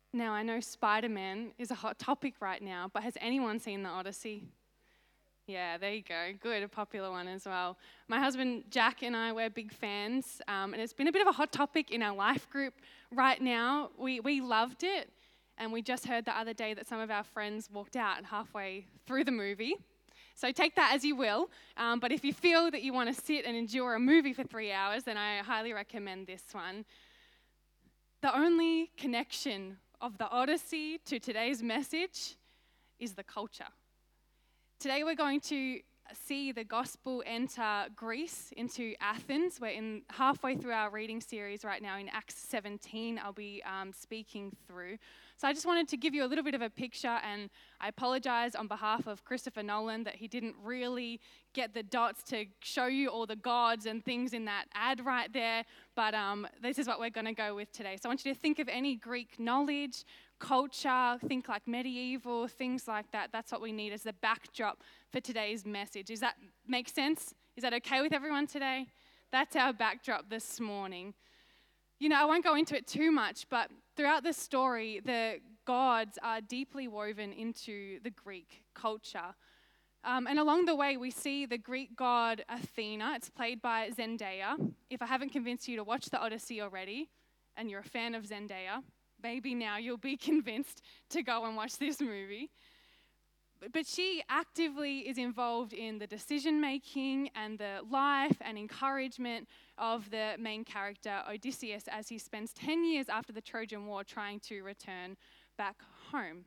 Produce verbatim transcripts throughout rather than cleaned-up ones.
Now, I know Spider-Man is a hot topic right now, but has anyone seen The Odyssey? Yeah, there you go. Good, a popular one as well. My husband Jack and I, we're big fans, um, and it's been a bit of a hot topic in our life group right now. We, we loved it, and we just heard the other day that some of our friends walked out halfway through the movie. So take that as you will, um, but if you feel that you want to sit and endure a movie for three hours, then I highly recommend this one. The only connection of the Odyssey to today's message is the culture. Today we're going to see the gospel enter Greece into Athens. We're in halfway through our reading series right now in Acts seventeen. I'll be um, speaking through. So I just wanted to give you a little bit of a picture, and I apologize on behalf of Christopher Nolan that he didn't really get the dots to show you all the gods and things in that ad right there, but um, this is what we're going to go with today. So I want you to think of any Greek knowledge, culture, think like medieval, things like that. That's what we need as the backdrop for today's message. Does that make sense? Is that okay with everyone today? That's our backdrop this morning. You know, I won't go into it too much, but throughout the story, the gods are deeply woven into the Greek culture. Um, and along the way, we see the Greek god Athena. It's played by Zendaya. If I haven't convinced you to watch the Odyssey already, and you're a fan of Zendaya, maybe now you'll be convinced to go and watch this movie. But she actively is involved in the decision-making and the life and encouragement of the main character, Odysseus, as he spends ten years after the Trojan War trying to return back home.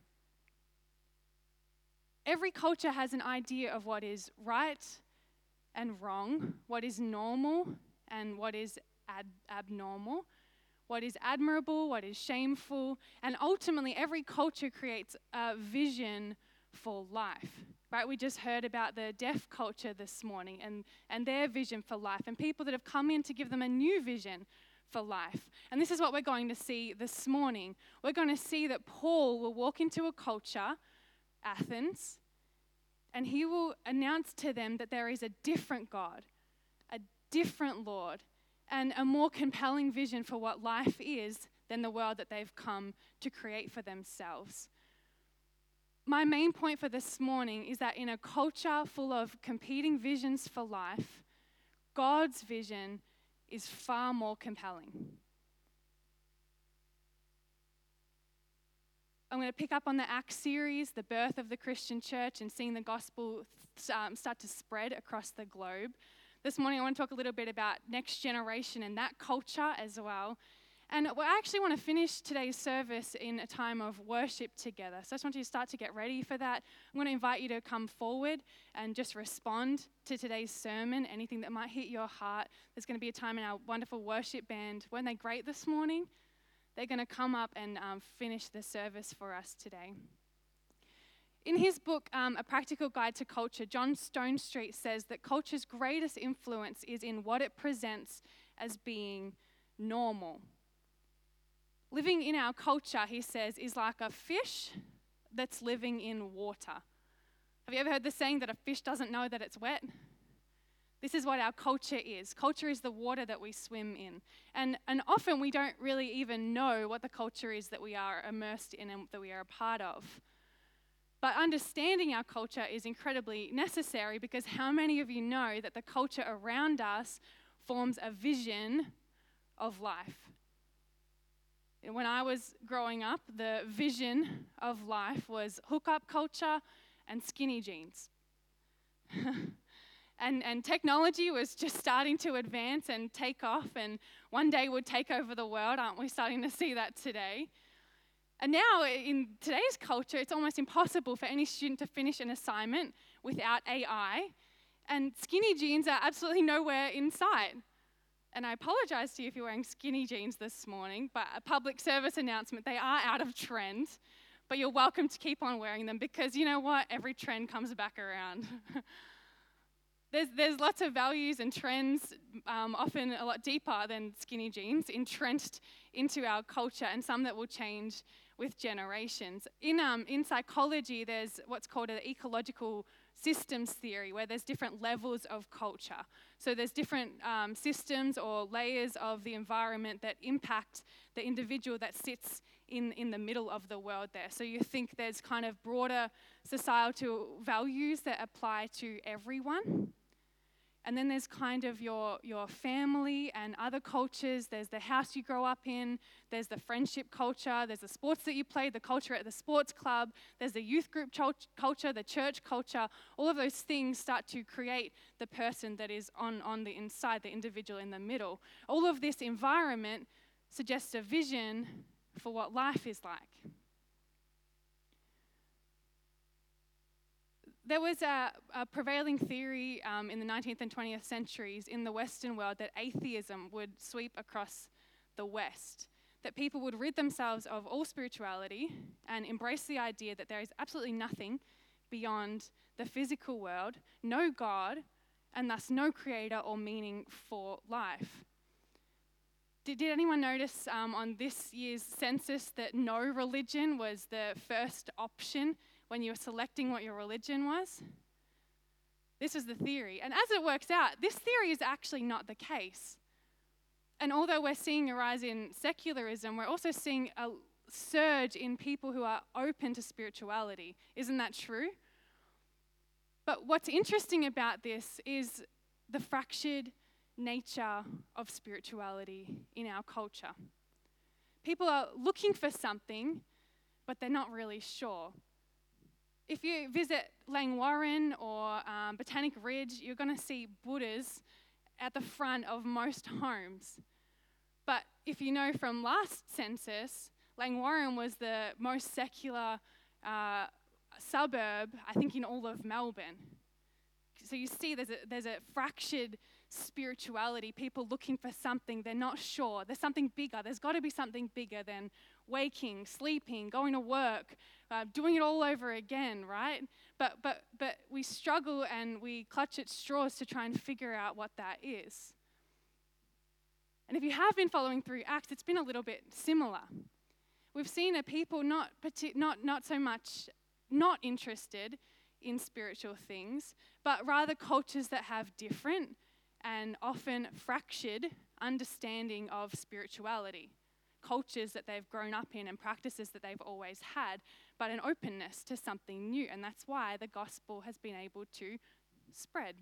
Every culture has an idea of what is right and wrong, what is normal and what is ad- abnormal, what is admirable, what is shameful, and ultimately every culture creates a vision for life, right? We just heard about the deaf culture this morning and, and their vision for life, and people that have come in to give them a new vision for life. And this is what we're going to see this morning. We're going to see that Paul will walk into a culture, Athens, and he will announce to them that there is a different God, a different Lord, and a more compelling vision for what life is than the world that they've come to create for themselves. My main point for this morning is that in a culture full of competing visions for life, God's vision is far more compelling. I'm going to pick up on the Acts series, the birth of the Christian church, and seeing the gospel um, start to spread across the globe. This morning I want to talk a little bit about next generation and that culture as well. And I actually want to finish today's service in a time of worship together. So I just want you to start to get ready for that. I'm going to invite you to come forward and just respond to today's sermon, anything that might hit your heart. There's going to be a time in our wonderful worship band. Weren't they great this morning? They're going to come up and um, finish the service for us today. In his book, um, A Practical Guide to Culture, John Stonestreet says that culture's greatest influence is in what it presents as being normal. Living in our culture, he says, is like a fish that's living in water. Have you ever heard the saying that a fish doesn't know that it's wet? This is what our culture is. Culture is the water that we swim in. And, and often we don't really even know what the culture is that we are immersed in and that we are a part of. But understanding our culture is incredibly necessary, because how many of you know that the culture around us forms a vision of life? When I was growing up, the vision of life was hookup culture and skinny jeans. and, and technology was just starting to advance and take off, and one day would take over the world. Aren't we starting to see that today? And now in today's culture, it's almost impossible for any student to finish an assignment without A I, and skinny jeans are absolutely nowhere in sight. And I apologize to you if you're wearing skinny jeans this morning, but a public service announcement, they are out of trend, but you're welcome to keep on wearing them, because you know what? Every trend comes back around. there's, there's lots of values and trends, um, often a lot deeper than skinny jeans, entrenched into our culture, and some that will change with generations. In, um, in psychology, there's what's called an ecological systems theory, where there's different levels of culture. So there's different um, systems or layers of the environment that impact the individual that sits in, in the middle of the world there. So you think there's kind of broader societal values that apply to everyone. And then there's kind of your, your family and other cultures. There's the house you grow up in. There's the friendship culture. There's the sports that you play, the culture at the sports club. There's the youth group ch- culture, the church culture. All of those things start to create the person that is on, on the inside, the individual in the middle. All of this environment suggests a vision for what life is like. There was a, a prevailing theory um, in the nineteenth and twentieth centuries in the Western world that atheism would sweep across the West, that people would rid themselves of all spirituality and embrace the idea that there is absolutely nothing beyond the physical world, no God, and thus no creator or meaning for life. Did, did anyone notice um, on this year's census that no religion was the first option when you were selecting what your religion was? This was the theory. And as it works out, this theory is actually not the case. And although we're seeing a rise in secularism, we're also seeing a surge in people who are open to spirituality. Isn't that true? But what's interesting about this is the fractured nature of spirituality in our culture. People are looking for something, but they're not really sure. If you visit Langwarrin or um, Botanic Ridge, you're going to see Buddhas at the front of most homes. But if you know from last census, Langwarrin was the most secular uh, suburb, I think, in all of Melbourne. So you see there's a, there's a fractured spirituality, people looking for something, they're not sure. There's something bigger. There's got to be something bigger than waking, sleeping, going to work, uh, doing it all over again, right? But but but we struggle and we clutch at straws to try and figure out what that is. And if you have been following through Acts, it's been a little bit similar. We've seen a people not partic- not not so much not interested in spiritual things, but rather cultures that have different and often fractured understanding of spirituality. Cultures that they've grown up in and practices that they've always had, but an openness to something new. And that's why the gospel has been able to spread.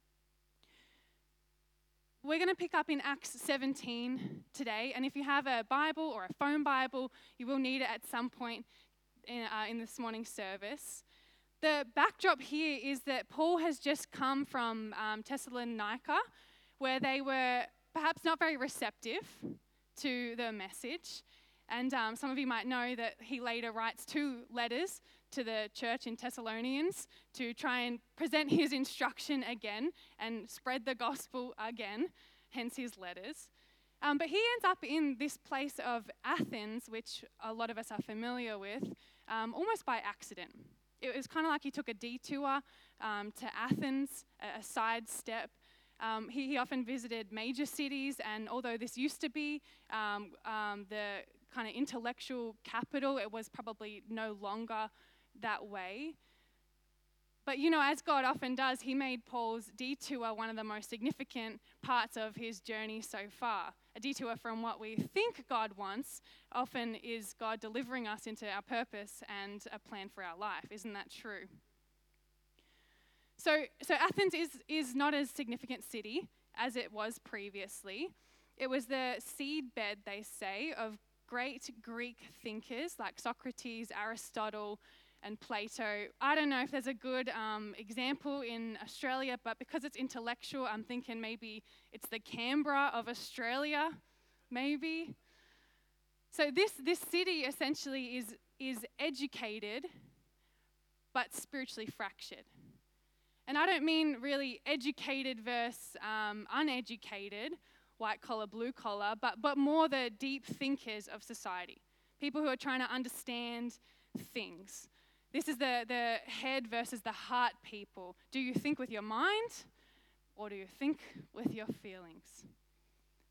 We're going to pick up in Acts seventeen today. And if you have a Bible or a phone Bible, you will need it at some point in, uh, in this morning's service. The backdrop here is that Paul has just come from um, Thessalonica, where they were perhaps not very receptive to the message. And um, some of you might know that he later writes two letters to the church in Thessalonians to try and present his instruction again and spread the gospel again, hence his letters. Um, but he ends up in this place of Athens, which a lot of us are familiar with, um, almost by accident. It was kind of like he took a detour um, to Athens, a, a sidestep. Um, he, he often visited major cities, and although this used to be um, um, the kind of intellectual capital, it was probably no longer that way. But you know, as God often does, he made Paul's detour one of the most significant parts of his journey so far. A detour from what we think God wants often is God delivering us into our purpose and a plan for our life. Isn't that true? So, so Athens is, is not a significant city as it was previously. It was the seedbed, they say, of great Greek thinkers like Socrates, Aristotle, and Plato. I don't know if there's a good um, example in Australia, but because it's intellectual, I'm thinking maybe it's the Canberra of Australia, maybe. So this, this city essentially is, is educated, but spiritually fractured. And I don't mean really educated versus um, uneducated, white collar, blue collar, but, but more the deep thinkers of society, people who are trying to understand things. This is the, the head versus the heart people. Do you think with your mind or do you think with your feelings?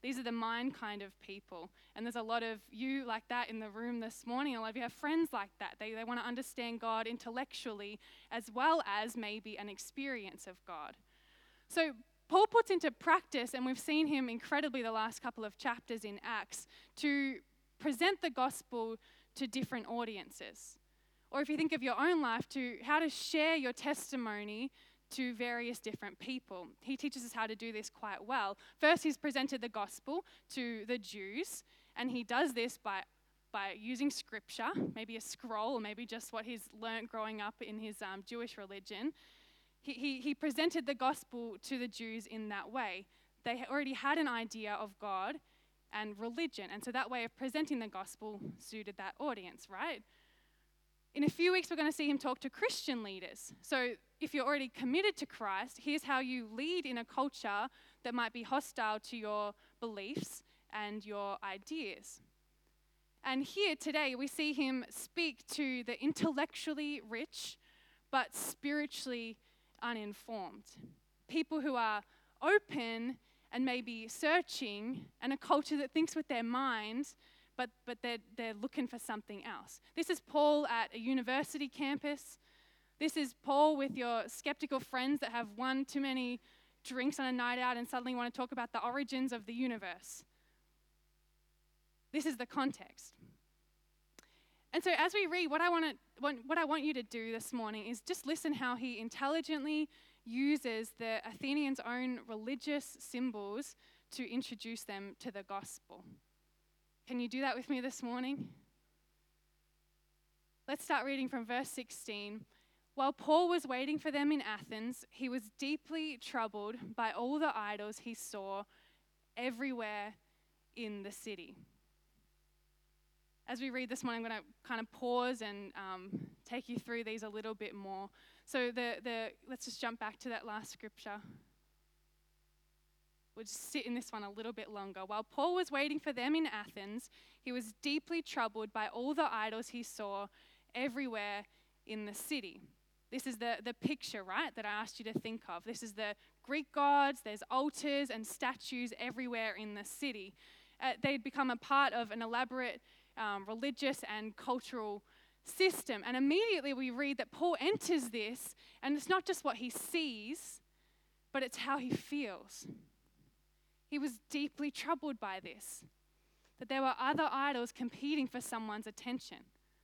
These are the mind kind of people. And there's a lot of you like that in the room this morning. A lot of you have friends like that. They, they want to understand God intellectually as well as maybe an experience of God. So Paul puts into practice, and we've seen him incredibly the last couple of chapters in Acts, to present the gospel to different audiences. Or if you think of your own life, to how to share your testimony to various different people. He teaches us how to do this quite well. First, he's presented the gospel to the Jews, and he does this by, by using scripture, maybe a scroll, or maybe just what he's learnt growing up in his um, Jewish religion. He, he, he presented the gospel to the Jews in that way. They already had an idea of God and religion, and so that way of presenting the gospel suited that audience, right? In a few weeks, we're going to see him talk to Christian leaders. So if you're already committed to Christ, here's how you lead in a culture that might be hostile to your beliefs and your ideas. And here today, we see him speak to the intellectually rich, but spiritually uninformed. People who are open and maybe searching, and a culture that thinks with their mind, but but they're, they're looking for something else. This is Paul at a university campus. This is Paul with your skeptical friends that have one too many drinks on a night out and suddenly want to talk about the origins of the universe. This is the context. And so as we read, what I want to what, what I want you to do this morning is just listen how he intelligently uses the Athenians' own religious symbols to introduce them to the gospel. Can you do that with me this morning? Let's start reading from verse sixteen. While Paul was waiting for them in Athens, he was deeply troubled by all the idols he saw everywhere in the city. As we read this morning, I'm going to kind of pause and um, take you through these a little bit more. So the the let's just jump back to that last scripture. We'll just sit in this one a little bit longer. While Paul was waiting for them in Athens, he was deeply troubled by all the idols he saw everywhere in the city. This is the, the picture, right, that I asked you to think of. This is the Greek gods. There's altars and statues everywhere in the city. Uh, they'd become a part of an elaborate um, religious and cultural system. And immediately we read that Paul enters this, and it's not just what he sees, but it's how he feels. He was deeply troubled by this, that there were other idols competing for someone's attention.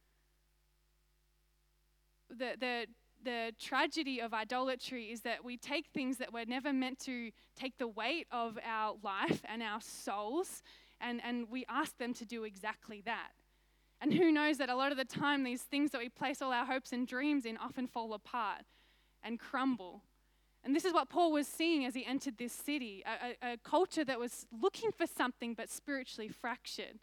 The, the, the tragedy of idolatry is that we take things that were never meant to take the weight of our life and our souls, and, and we ask them to do exactly that. And who knows that a lot of the time these things that we place all our hopes and dreams in often fall apart and crumble. And this is what Paul was seeing as he entered this city, a, a, a culture that was looking for something but spiritually fractured.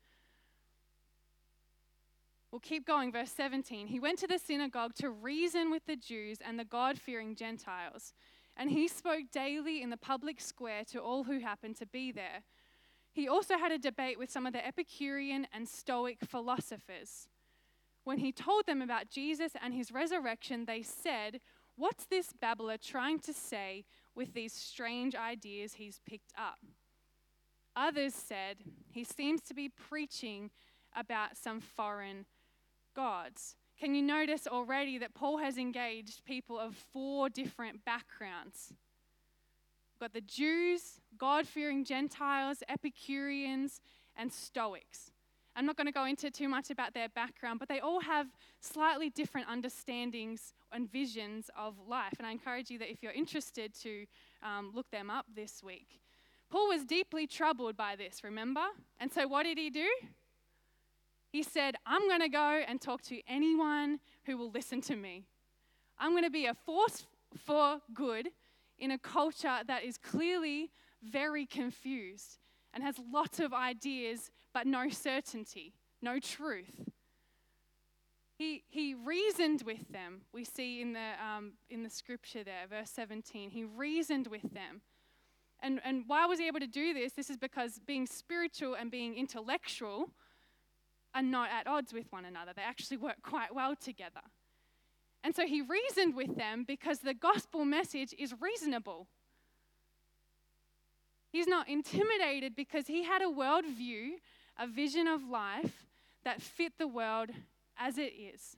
We'll keep going, verse seventeen. He went to the synagogue to reason with the Jews and the God-fearing Gentiles, and he spoke daily in the public square to all who happened to be there. He also had a debate with some of the Epicurean and Stoic philosophers. When he told them about Jesus and his resurrection, they said, "What's this babbler trying to say with these strange ideas he's picked up?" Others said, "He seems to be preaching about some foreign gods." Can you notice already that Paul has engaged people of four different backgrounds? We've got the Jews, God-fearing Gentiles, Epicureans, and Stoics. I'm not going to go into too much about their background, but they all have slightly different understandings and visions of life. And I encourage you that if you're interested to um, look them up this week. Paul was deeply troubled by this, remember? And so what did he do? He said, I'm going to go and talk to anyone who will listen to me. I'm going to be a force for good in a culture that is clearly very confused and has lots of ideas but no certainty, no truth. He he reasoned with them. We see in the um, in the scripture there, verse seventeen. He reasoned with them. And, and why was he able to do this? This is because being spiritual and being intellectual are not at odds with one another. They actually work quite well together. And so he reasoned with them because the gospel message is reasonable. He's not intimidated because he had a worldview, a vision of life that fit the world as it is.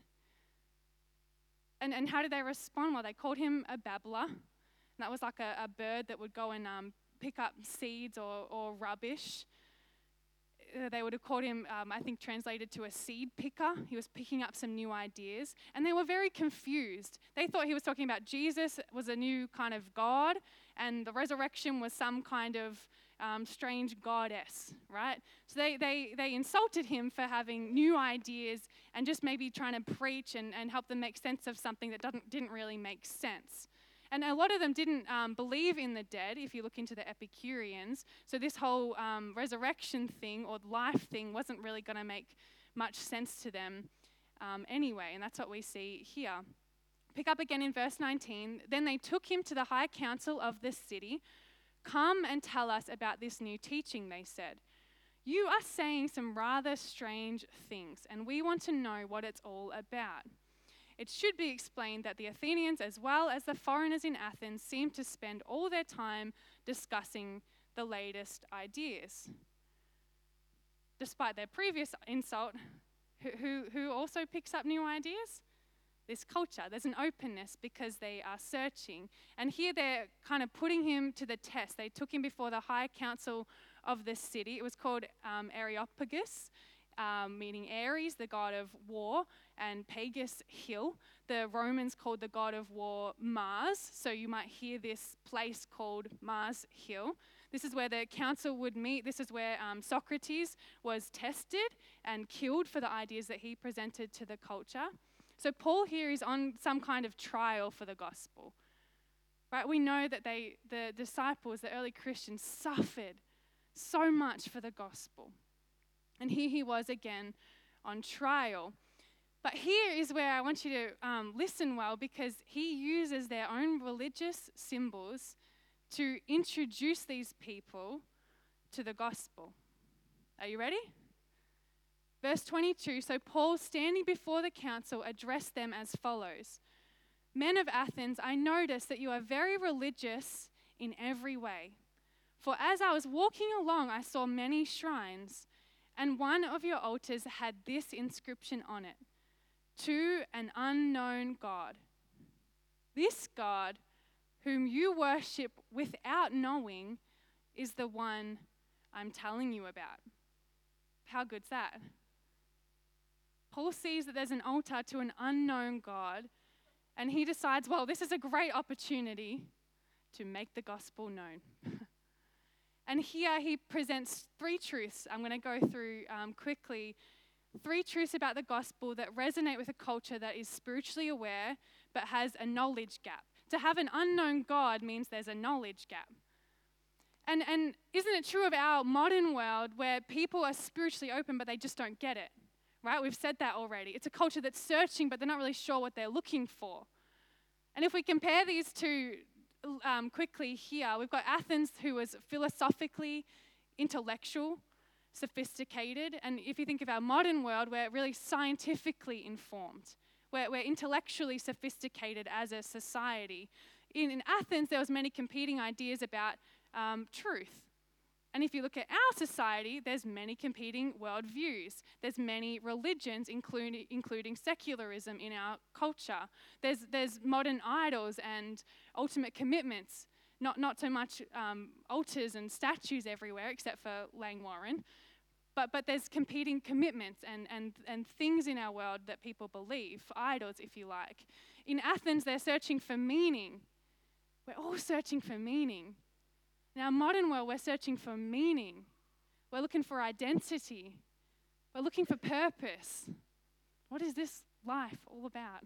And, and how did they respond? Well, they called him a babbler. And that was like a, a bird that would go and um, pick up seeds or, or rubbish. Uh, they would have called him, um, I think, translated to a seed picker. He was picking up some new ideas. And they were very confused. They thought he was talking about Jesus was a new kind of God, and the resurrection was some kind of um, strange goddess, right? So they, they, they insulted him for having new ideas and just maybe trying to preach and, and help them make sense of something that doesn't, didn't really make sense. And a lot of them didn't um, believe in the dead, if you look into the Epicureans. So this whole um, resurrection thing or life thing wasn't really going to make much sense to them um, anyway. And that's what we see here. Pick up again in verse nineteen. Then they took him to the high council of the city. Come and tell us about this new teaching, they said. You are saying some rather strange things, and we want to know what it's all about. It should be explained that the Athenians, as well as the foreigners in Athens, seem to spend all their time discussing the latest ideas. Despite their previous insult, who, who, who also picks up new ideas? This culture. There's an openness because they are searching. And here they're kind of putting him to the test. They took him before the high council of the city. It was called um, Areopagus. Um, meaning Ares, the god of war, and Pagus, hill. The Romans called the god of war Mars, so you might hear this place called Mars Hill. This is where the council would meet. This is where um, Socrates was tested and killed for the ideas that he presented to the culture. So Paul here is on some kind of trial for the gospel. Right? We know that they, the disciples, the early Christians, suffered so much for the gospel. And here he was again on trial. But here is where I want you to um, listen well, because he uses their own religious symbols to introduce these people to the gospel. Are you ready? Verse twenty-two, so Paul, standing before the council, addressed them as follows. Men of Athens, I notice that you are very religious in every way. For as I was walking along, I saw many shrines, and one of your altars had this inscription on it, to an unknown God. This God, whom you worship without knowing, is the one I'm telling you about. How good's that? Paul sees that there's an altar to an unknown God, and he decides, well, this is a great opportunity to make the gospel known. And here he presents three truths I'm going to go through um, quickly. Three truths about the gospel that resonate with a culture that is spiritually aware but has a knowledge gap. To have an unknown God means there's a knowledge gap. And, and isn't it true of our modern world where people are spiritually open but they just don't get it? Right? We've said that already. It's a culture that's searching but they're not really sure what they're looking for. And if we compare these two Um, quickly here, we've got Athens, who was philosophically intellectual, sophisticated, and if you think of our modern world, we're really scientifically informed. We're, we're intellectually sophisticated as a society. In, in Athens, there was many competing ideas about um, truth. And if you look at our society, there's many competing worldviews. There's many religions, including, including secularism in our culture. There's, there's modern idols and ultimate commitments. Not, not so much um, altars and statues everywhere, except for Langwarrin. But, but there's competing commitments and, and, and things in our world that people believe, idols, if you like. In Athens, they're searching for meaning. We're all searching for meaning. In our modern world, we're searching for meaning. We're looking for identity. We're looking for purpose. What is this life all about?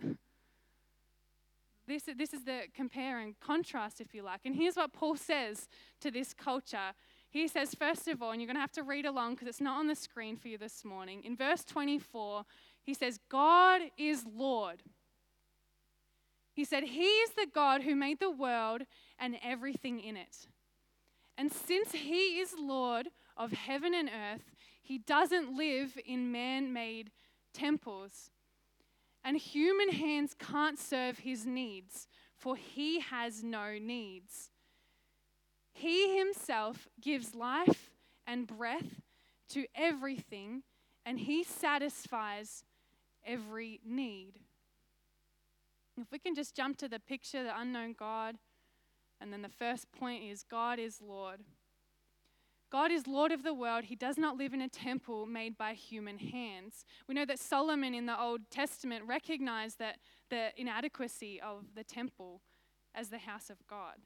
This, this is the compare and contrast, if you like. And here's what Paul says to this culture. He says, first of all, and you're going to have to read along because it's not on the screen for you this morning. In verse twenty-four, he says, God is Lord. He said, He is the God who made the world and everything in it. And since He is Lord of heaven and earth, He doesn't live in man-made temples. And human hands can't serve His needs, for He has no needs. He himself gives life and breath to everything, and he satisfies every need. If we can just jump to the picture, the unknown God, and then the first point is God is Lord. God is Lord of the world. He does not live in a temple made by human hands. We know that Solomon in the Old Testament recognized that the inadequacy of the temple as the house of God.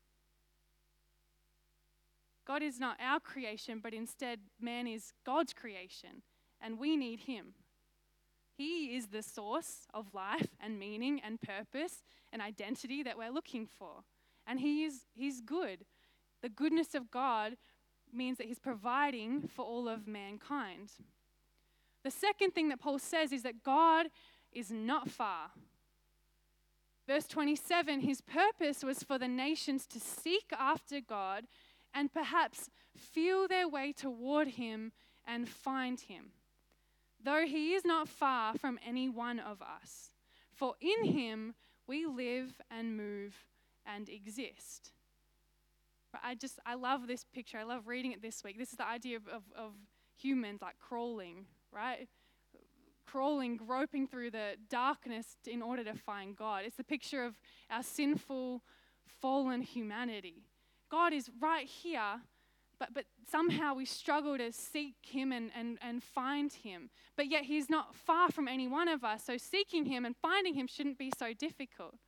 God is not our creation, but instead man is God's creation, and we need him. He is the source of life and meaning and purpose and identity that we're looking for. And he is he's good. The goodness of God means that he's providing for all of mankind. The second thing that Paul says is that God is not far. Verse twenty-seven, his purpose was for the nations to seek after God and perhaps feel their way toward him and find him, though he is not far from any one of us. For in him we live and move and exist. I just, I love this picture. I love reading it this week. This is the idea of, of, of humans like crawling, right? Crawling, groping through the darkness in order to find God. It's the picture of our sinful, fallen humanity. God is right here, but, but somehow we struggle to seek him and, and, and find him. But yet he's not far from any one of us, so seeking him and finding him shouldn't be so difficult.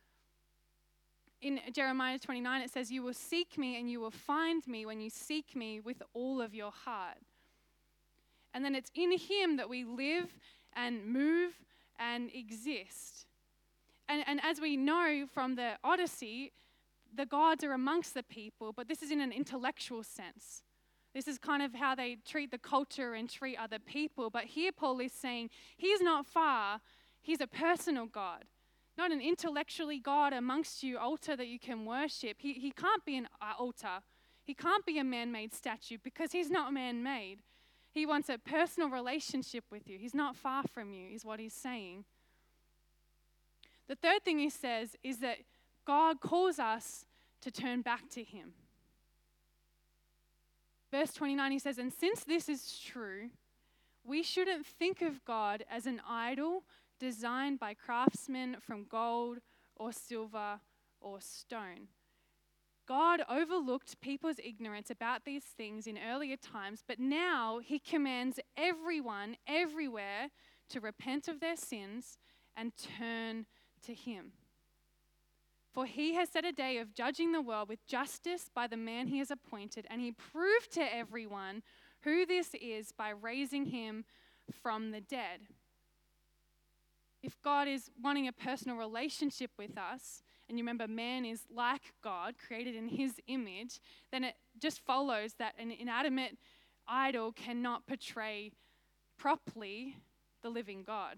In Jeremiah twenty-nine, it says, "You will seek me and you will find me when you seek me with all of your heart." And then it's in him that we live and move and exist. And, and as we know from the Odyssey, the gods are amongst the people, but this is in an intellectual sense. This is kind of how they treat the culture and treat other people. But here Paul is saying, he's not far, he's a personal God. Not an intellectually God amongst you altar that you can worship. He, he can't be an altar. He can't be a man-made statue because he's not man-made. He wants a personal relationship with you. He's not far from you, is what he's saying. The third thing he says is that God calls us to turn back to him. Verse twenty-nine, he says, "And since this is true, we shouldn't think of God as an idol designed by craftsmen from gold or silver or stone." God overlooked people's ignorance about these things in earlier times, but now he commands everyone, everywhere, to repent of their sins and turn to him. For he has set a day of judging the world with justice by the man he has appointed, and he proved to everyone who this is by raising him from the dead. If God is wanting a personal relationship with us, and you remember man is like God, created in his image, then it just follows that an inanimate idol cannot portray properly the living God.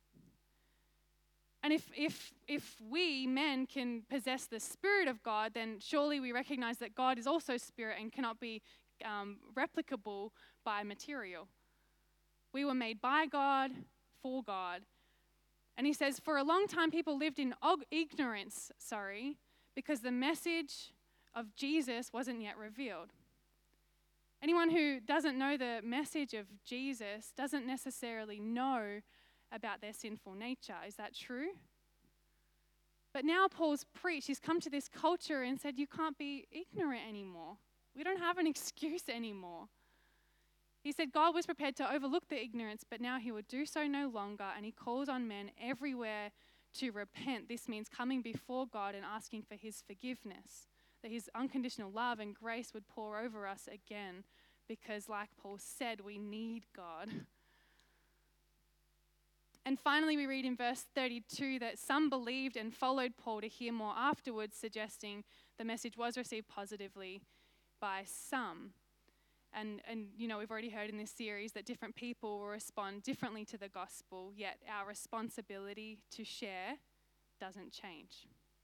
And if if if we, men, can possess the Spirit of God, then surely we recognize that God is also Spirit and cannot be um, replicable by material. We were made by God, for God. And he says, for a long time people lived in ignorance, sorry, because the message of Jesus wasn't yet revealed. Anyone who doesn't know the message of Jesus doesn't necessarily know about their sinful nature. Is that true? But now Paul's preached. He's come to this culture and said, you can't be ignorant anymore. We don't have an excuse anymore. He said God was prepared to overlook the ignorance, but now he will do so no longer, and he calls on men everywhere to repent. This means coming before God and asking for his forgiveness, that his unconditional love and grace would pour over us again, because like Paul said, we need God. And finally, we read in verse thirty-two that some believed and followed Paul to hear more afterwards, suggesting the message was received positively by some. And, and you know, we've already heard in this series that different people will respond differently to the gospel, yet our responsibility to share doesn't change.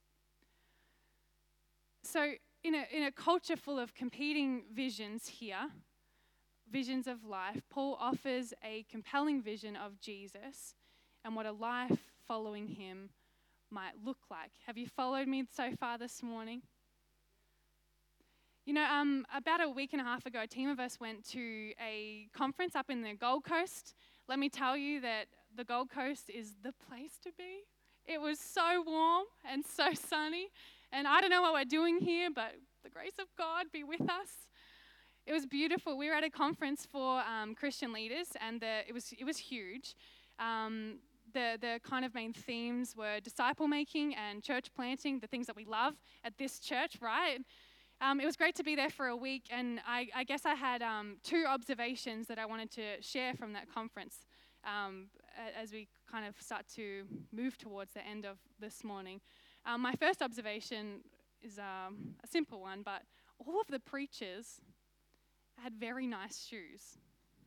So in a, in a culture full of competing visions here, visions of life, Paul offers a compelling vision of Jesus and what a life following him might look like. Have you followed me so far this morning? You know, um, about a week and a half ago, a team of us went to a conference up in the Gold Coast. Let me tell you that the Gold Coast is the place to be. It was so warm and so sunny. And I don't know what we're doing here, but the grace of God be with us. It was beautiful. We were at a conference for um, Christian leaders, and the, it was it was huge. Um, the the kind of main themes were disciple making and church planting, the things that we love at this church, right? Um, it was great to be there for a week, and I, I guess I had um, two observations that I wanted to share from that conference um, as we kind of start to move towards the end of this morning. Um, my first observation is um, a simple one, but all of the preachers had very nice shoes.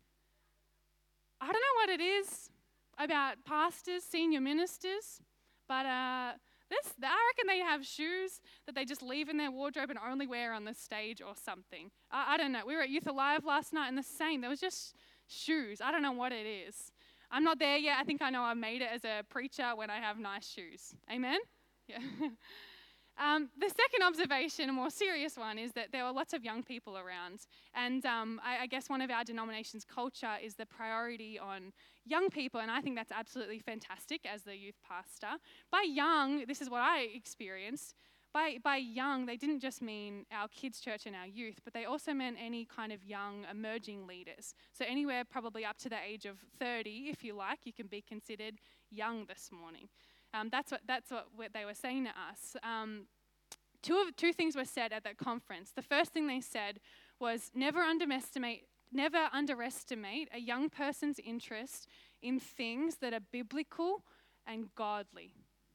I don't know what it is about pastors, senior ministers, but uh, this, I reckon they have shoes that they just leave in their wardrobe and only wear on the stage or something. I, I don't know. We were at Youth Alive last night and the same. There was just shoes. I don't know what it is. I'm not there yet. I think I know I made it as a preacher when I have nice shoes. Amen? Yeah. Um, the second observation, a more serious one, is that there were lots of young people around. And um, I, I guess one of our denomination's culture is the priority on young people, and I think that's absolutely fantastic as the youth pastor. By young, this is what I experienced. By, by young, they didn't just mean our kids' church and our youth, but they also meant any kind of young emerging leaders. So anywhere probably up to the age of thirty, if you like, you can be considered young this morning. Um, that's what that's what, what they were saying to us. Um, two of two things were said at that conference. The first thing they said was never underestimate never underestimate a young person's interest in things that are biblical and godly.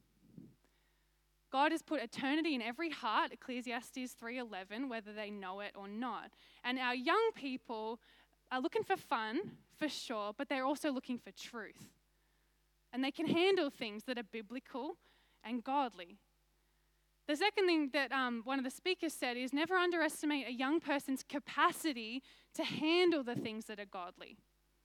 God has put eternity in every heart, Ecclesiastes three eleven, whether they know it or not. And our young people are looking for fun, for sure, but they're also looking for truth. And they can handle things that are biblical and godly. The second thing that um, one of the speakers said is never underestimate a young person's capacity to handle the things that are godly.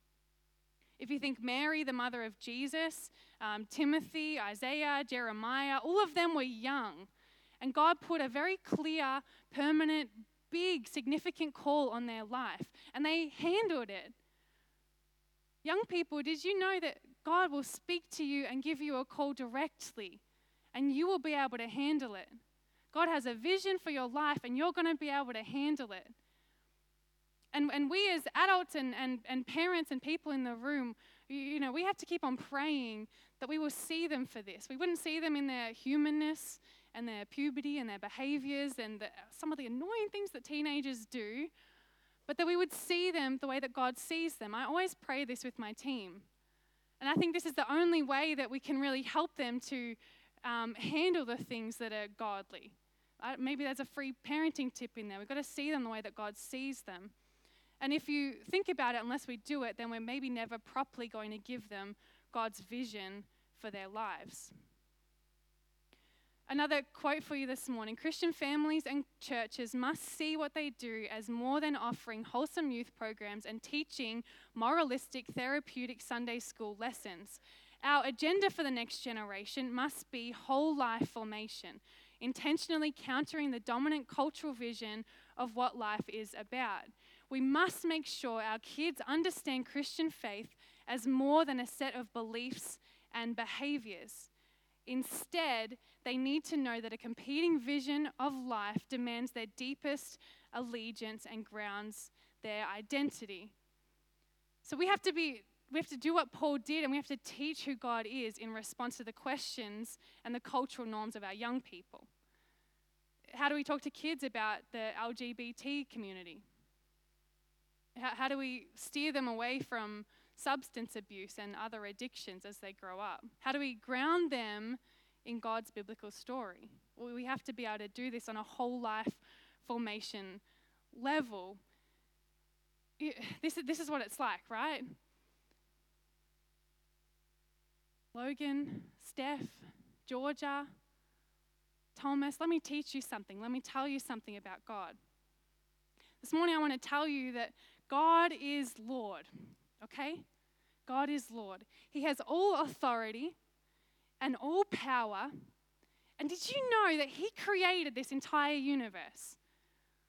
If you think Mary, the mother of Jesus, um, Timothy, Isaiah, Jeremiah, all of them were young. And God put a very clear, permanent, big, significant call on their life. And they handled it. Young people, did you know that God will speak to you and give you a call directly, and you will be able to handle it? God has a vision for your life, and you're going to be able to handle it. And and we as adults and, and, and parents and people in the room, you, you know, we have to keep on praying that we will see them for this. We wouldn't see them in their humanness and their puberty and their behaviors and the, some of the annoying things that teenagers do, but that we would see them the way that God sees them. I always pray this with my team. And I think this is the only way that we can really help them to um, handle the things that are godly. Uh, maybe there's a free parenting tip in there. We've got to see them the way that God sees them. And if you think about it, unless we do it, then we're maybe never properly going to give them God's vision for their lives. Another quote for you this morning: Christian families and churches must see what they do as more than offering wholesome youth programs and teaching moralistic, therapeutic Sunday school lessons. Our agenda for the next generation must be whole life formation, intentionally countering the dominant cultural vision of what life is about. We must make sure our kids understand Christian faith as more than a set of beliefs and behaviors. Instead, they need to know that a competing vision of life demands their deepest allegiance and grounds their identity. So we have to be, we have to do what Paul did, and we have to teach who God is in response to the questions and the cultural norms of our young people. How do we talk to kids about the L G B T community? How, how do we steer them away from substance abuse and other addictions as they grow up? How do we ground them in God's biblical story? Well, we have to be able to do this on a whole life formation level. This is, this is what it's like, right? Logan, Steph, Georgia, Thomas, let me teach you something. Let me tell you something about God. This morning I want to tell you that God is Lord, okay? God is Lord. He has all authority and all power. And did you know that he created this entire universe?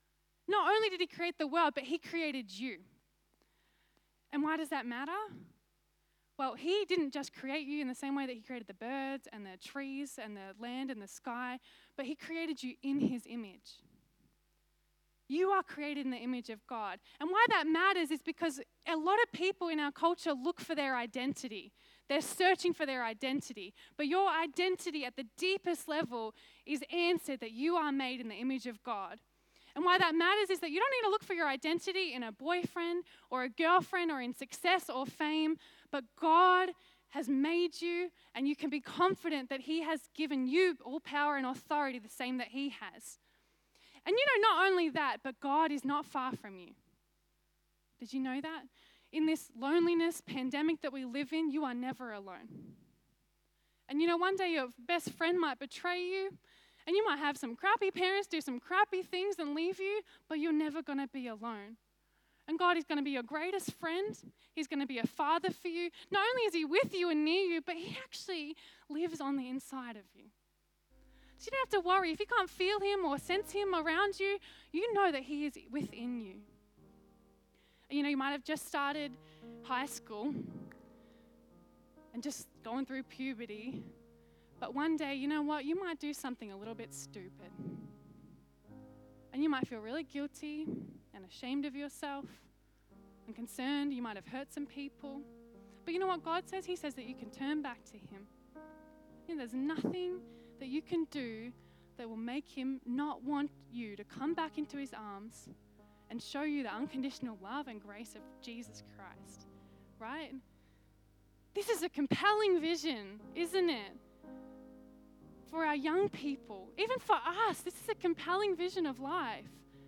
Not only did he create the world, but he created you. And why does that matter? Well, he didn't just create you in the same way that he created the birds and the trees and the land and the sky, but he created you in his image. You are created in the image of God. And why that matters is because a lot of people in our culture look for their identity. They're searching for their identity. But your identity at the deepest level is answered that you are made in the image of God. And why that matters is that you don't need to look for your identity in a boyfriend or a girlfriend or in success or fame, but God has made you, and you can be confident that he has given you all power and authority the same that he has. And you know, not only that, but God is not far from you. Did you know that? In this loneliness pandemic that we live in, you are never alone. And you know, one day your best friend might betray you, and you might have some crappy parents do some crappy things and leave you, but you're never going to be alone. And God is going to be your greatest friend. He's going to be a father for you. Not only is he with you and near you, but he actually lives on the inside of you. So you don't have to worry. If you can't feel him or sense him around you, you know that he is within you. And you know, you might have just started high school and just going through puberty. But one day, you know what? You might do something a little bit stupid. And you might feel really guilty and ashamed of yourself and concerned. You might have hurt some people. But you know what God says? He says that you can turn back to him. You know, there's nothing that you can do that will make him not want you to come back into his arms and show you the unconditional love and grace of Jesus Christ, right? This is a compelling vision, isn't it? For our young people, even for us, this is a compelling vision of life.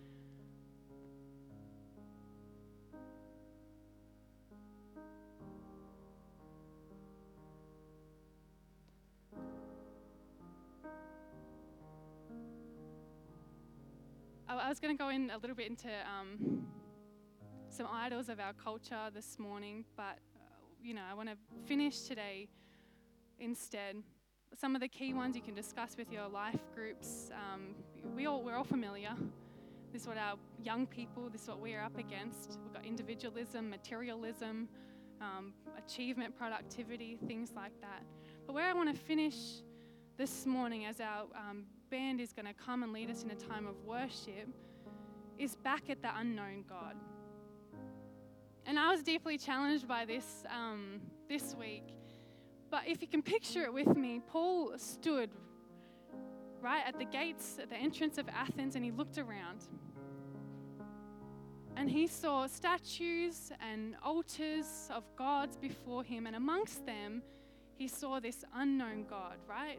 I was going to go in a little bit into um, some idols of our culture this morning, but, uh, you know, I want to finish today instead. Some of the key ones you can discuss with your life groups. Um, we all, we're all familiar. This is what our young people, this is what we are up against. We've got individualism, materialism, um, achievement, productivity, things like that. But where I want to finish this morning as our um, band is going to come and lead us in a time of worship is back at the unknown God. And I was deeply challenged by this um, this week. But if you can picture it with me, Paul stood right at the gates, at the entrance of Athens, and he looked around. And he saw statues and altars of gods before him, and amongst them, he saw this unknown God, right?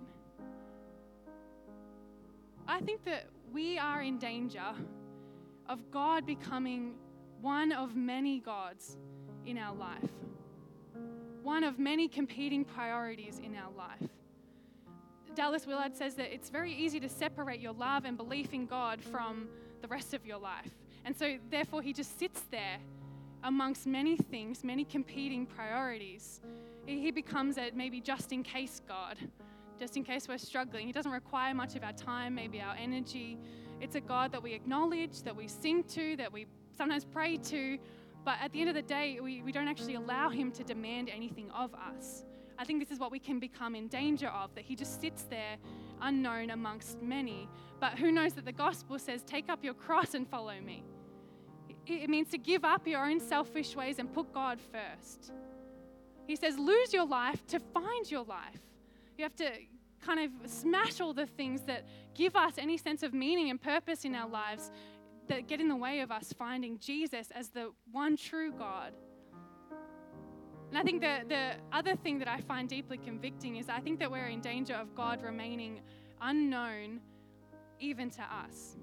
I think that we are in danger of God becoming one of many gods in our life, one of many competing priorities in our life. Dallas Willard says that it's very easy to separate your love and belief in God from the rest of your life. And so therefore he just sits there amongst many things, many competing priorities. He becomes a maybe just in case God. Just in case we're struggling. He doesn't require much of our time, maybe our energy. It's a God that we acknowledge, that we sing to, that we sometimes pray to, but at the end of the day, we, we don't actually allow him to demand anything of us. I think this is what we can become in danger of, that he just sits there unknown amongst many. But who knows that the gospel says, take up your cross and follow me. It, it means to give up your own selfish ways and put God first. He says, lose your life to find your life. You have to kind of smash all the things that give us any sense of meaning and purpose in our lives that get in the way of us finding Jesus as the one true God. And I think the, the other thing that I find deeply convicting is I think that we're in danger of God remaining unknown even to us.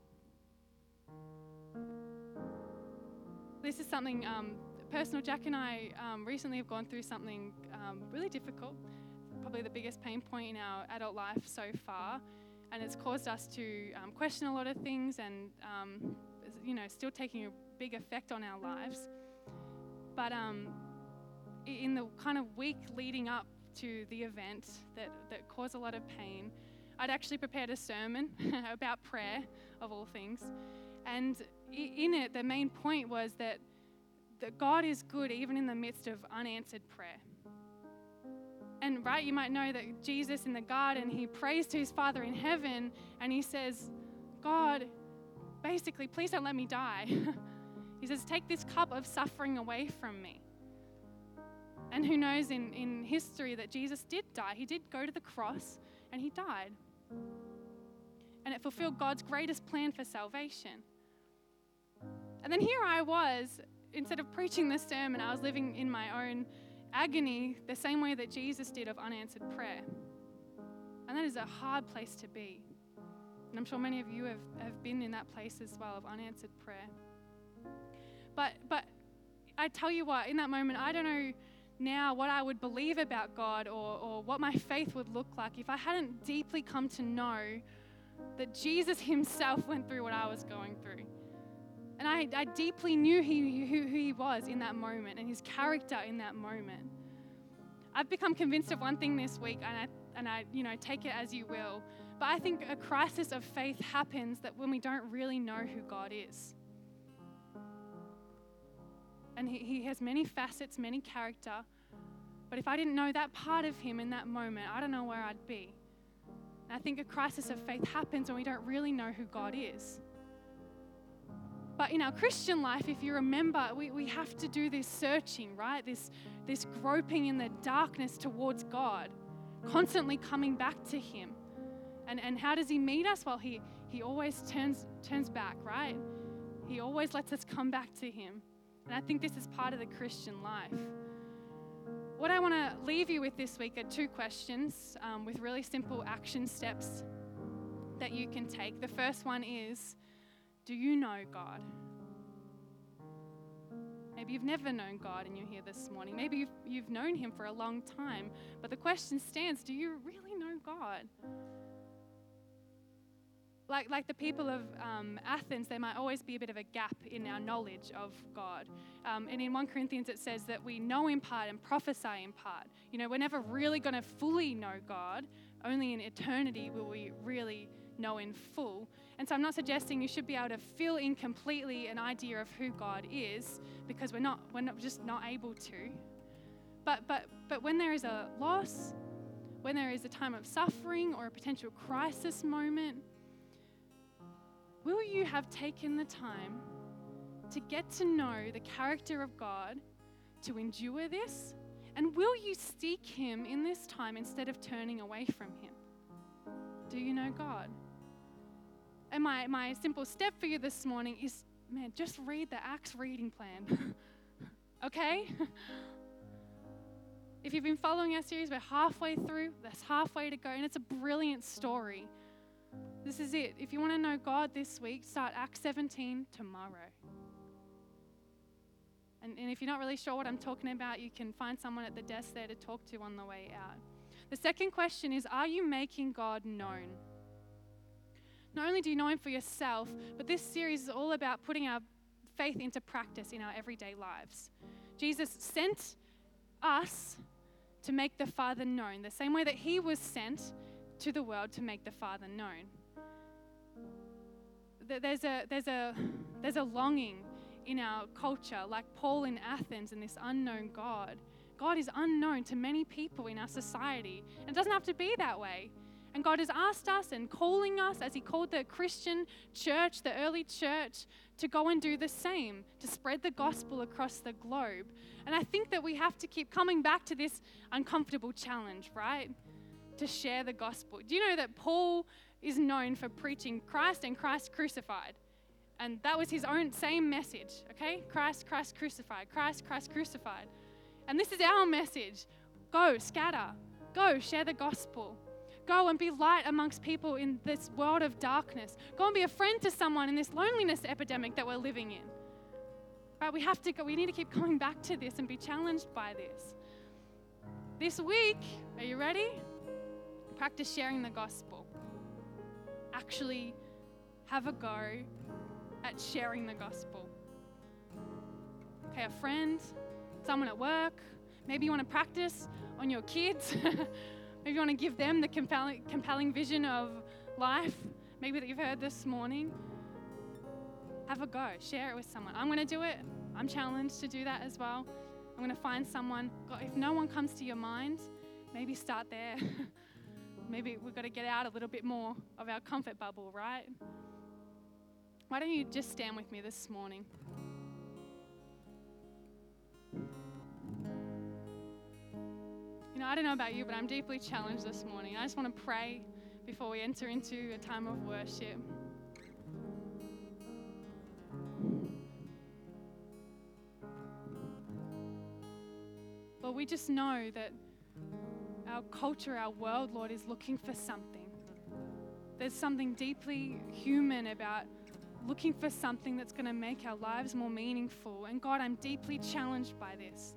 This is something um, personal. Jack and I um, recently have gone through something um, really difficult. Probably the biggest pain point in our adult life so far, and it's caused us to um, question a lot of things and, um, you know, still taking a big effect on our lives. But um, in the kind of week leading up to the event that, that caused a lot of pain, I'd actually prepared a sermon about prayer, of all things. And in it, the main point was that, that God is good even in the midst of unanswered prayer. And right, you might know that Jesus in the garden, he prays to his Father in heaven and he says, God, basically, please don't let me die. He says, take this cup of suffering away from me. And who knows in, in history that Jesus did die. He did go to the cross and he died. And it fulfilled God's greatest plan for salvation. And then here I was, instead of preaching this sermon, I was living in my own agony the same way that Jesus did of unanswered prayer. And that is a hard place to be. And I'm sure many of you have, have been in that place as well of unanswered prayer. But but I tell you what, in that moment, I don't know now what I would believe about God or, or what my faith would look like if I hadn't deeply come to know that Jesus himself went through what I was going through. And I, I deeply knew he, who, who he was in that moment and his character in that moment. I've become convinced of one thing this week, and I, and I, you know, take it as you will. But I think a crisis of faith happens that when we don't really know who God is. And he, he has many facets, many character. But if I didn't know that part of him in that moment, I don't know where I'd be. And I think a crisis of faith happens when we don't really know who God is. But in our Christian life, if you remember, we, we have to do this searching, right? This, this groping in the darkness towards God, constantly coming back to him. And, and how does he meet us? Well, he, he always turns, turns back, right? He always lets us come back to him. And I think this is part of the Christian life. What I want to leave you with this week are two questions um, with really simple action steps that you can take. The first one is, do you know God? Maybe you've never known God and you're here this morning. Maybe you've, you've known him for a long time. But the question stands, do you really know God? Like, like the people of um, Athens, there might always be a bit of a gap in our knowledge of God. Um, and in First Corinthians it says that we know in part and prophesy in part. You know, we're never really going to fully know God. Only in eternity will we really know in full. And so I'm not suggesting you should be able to fill in completely an idea of who God is, because we're not, we're not just not able to. But but but when there is a loss, when there is a time of suffering or a potential crisis moment, will you have taken the time to get to know the character of God, to endure this? And will you seek him in this time instead of turning away from him? Do you know God? And my, my simple step for you this morning is, man, just read the Acts reading plan. Okay? If you've been following our series, we're halfway through. There's halfway to go, and it's a brilliant story. This is it. If you want to know God this week, start Acts seventeen tomorrow. And, and if you're not really sure what I'm talking about, you can find someone at the desk there to talk to on the way out. The second question is, are you making God known? Not only do you know him for yourself, but this series is all about putting our faith into practice in our everyday lives. Jesus sent us to make the Father known, the same way that he was sent to the world to make the Father known. There's a, there's a, there's a longing in our culture, like Paul in Athens and this unknown God. God is unknown to many people in our society. And it doesn't have to be that way. And God has asked us and calling us, as he called the Christian church, the early church, to go and do the same, to spread the gospel across the globe. And I think that we have to keep coming back to this uncomfortable challenge, right? To share the gospel. Do you know that Paul is known for preaching Christ and Christ crucified? And that was his own same message, okay? Christ, Christ crucified, Christ, Christ crucified. And this is our message. Go, scatter. Go, share the gospel. Go and be light amongst people in this world of darkness. Go and be a friend to someone in this loneliness epidemic that we're living in. Right? We have to go, we need to keep coming back to this and be challenged by this. This week, are you ready? Practice sharing the gospel. Actually have a go at sharing the gospel. Okay, a friend, someone at work, maybe you want to practice on your kids. Maybe you want to give them the compelling, compelling vision of life, maybe that you've heard this morning. have a go. Share it with someone. I'm going to do it. I'm challenged to do that as well. I'm going to find someone. God, if no one comes to your mind, maybe start there. Maybe we've got to get out a little bit more of our comfort bubble, right? Why don't you just stand with me this morning? You know, I don't know about you, but I'm deeply challenged this morning. I just want to pray before we enter into a time of worship. Lord, we just know that our culture, our world, Lord, is looking for something. There's something deeply human about looking for something that's going to make our lives more meaningful. And God, I'm deeply challenged by this.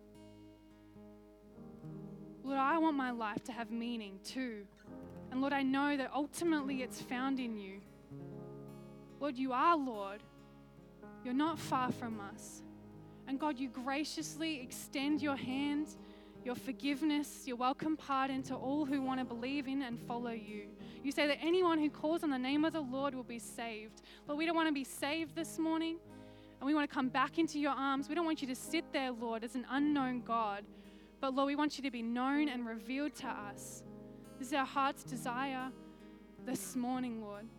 Lord, I want my life to have meaning too. And Lord, I know that ultimately it's found in you. Lord, you are Lord. You're not far from us. And God, you graciously extend your hand, your forgiveness, your welcome pardon to all who want to believe in and follow you. You say that anyone who calls on the name of the Lord will be saved. Lord, we don't want to be saved this morning, and we want to come back into your arms. We don't want you to sit there, Lord, as an unknown God. But Lord, we want you to be known and revealed to us. This is our heart's desire this morning, Lord.